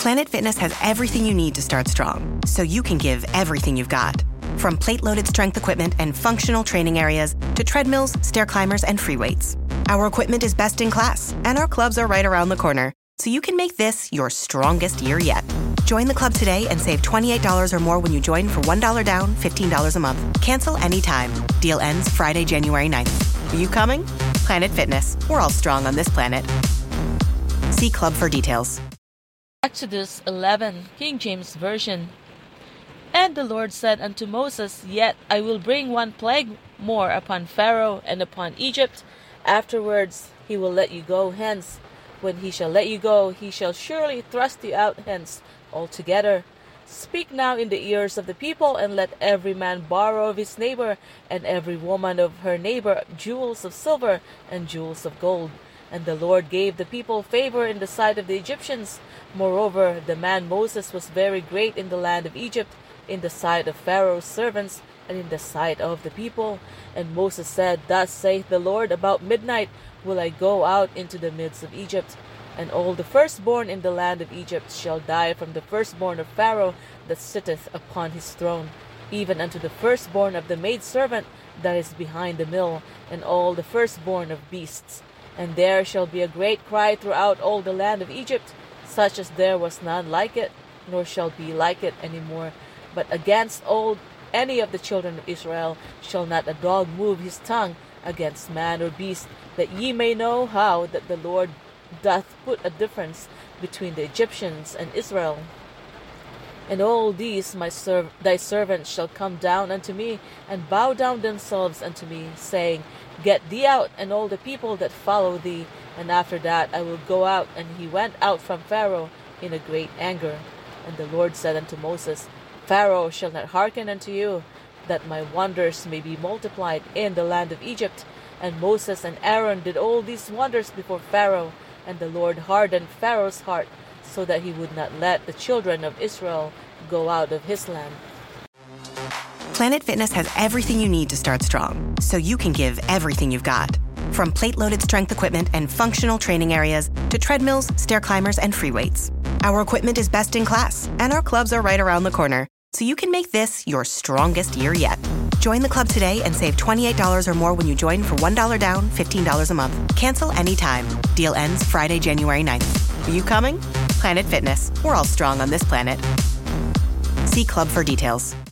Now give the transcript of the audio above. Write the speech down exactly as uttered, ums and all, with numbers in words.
Planet Fitness has everything you need to start strong, so you can give everything you've got. From plate-loaded strength equipment and functional training areas to treadmills, stair climbers, and free weights. Our equipment is best in class, and our clubs are right around the corner, so you can make this your strongest year yet. Join the club today and save twenty-eight dollars or more when you join for one dollar down, fifteen dollars a month. Cancel anytime. Deal ends Friday, January ninth. Are you coming? Planet Fitness. We're all strong on this planet. See club for details. Exodus eleven, King James Version. And the Lord said unto Moses, Yet I will bring one plague more upon Pharaoh and upon Egypt. Afterwards he will let you go hence. When he shall let you go, he shall surely thrust you out hence altogether. Speak now in the ears of the people, and let every man borrow of his neighbor, and every woman of her neighbor, jewels of silver and jewels of gold. And the Lord gave the people favor in the sight of the Egyptians. Moreover, the man Moses was very great in the land of Egypt, in the sight of Pharaoh's servants, and in the sight of the people. And Moses said, Thus saith the Lord, About midnight will I go out into the midst of Egypt. And all the firstborn in the land of Egypt shall die, from the firstborn of Pharaoh that sitteth upon his throne, even unto the firstborn of the maidservant that is behind the mill, and all the firstborn of beasts. And there shall be a great cry throughout all the land of Egypt, such as there was none like it, nor shall be like it any more. But against all any of the children of Israel shall not a dog move his tongue against man or beast, that ye may know how that the Lord doth put a difference between the Egyptians and Israel. And all these my serv- thy servants shall come down unto me, and bow down themselves unto me, saying, Get thee out, and all the people that follow thee. And after that I will go out. And he went out from Pharaoh in a great anger. And the Lord said unto Moses, Pharaoh shall not hearken unto you, that my wonders may be multiplied in the land of Egypt. And Moses and Aaron did all these wonders before Pharaoh. And the Lord hardened Pharaoh's heart, so that he would not let the children of Israel go out of his land. Planet Fitness has everything you need to start strong, so you can give everything you've got. From plate-loaded strength equipment and functional training areas to treadmills, stair climbers, and free weights. Our equipment is best in class, and our clubs are right around the corner, so you can make this your strongest year yet. Join the club today and save twenty-eight dollars or more when you join for one dollar down, fifteen dollars a month. Cancel anytime. Deal ends Friday, January ninth. Are you coming? Planet Fitness. We're all strong on this planet. See club for details.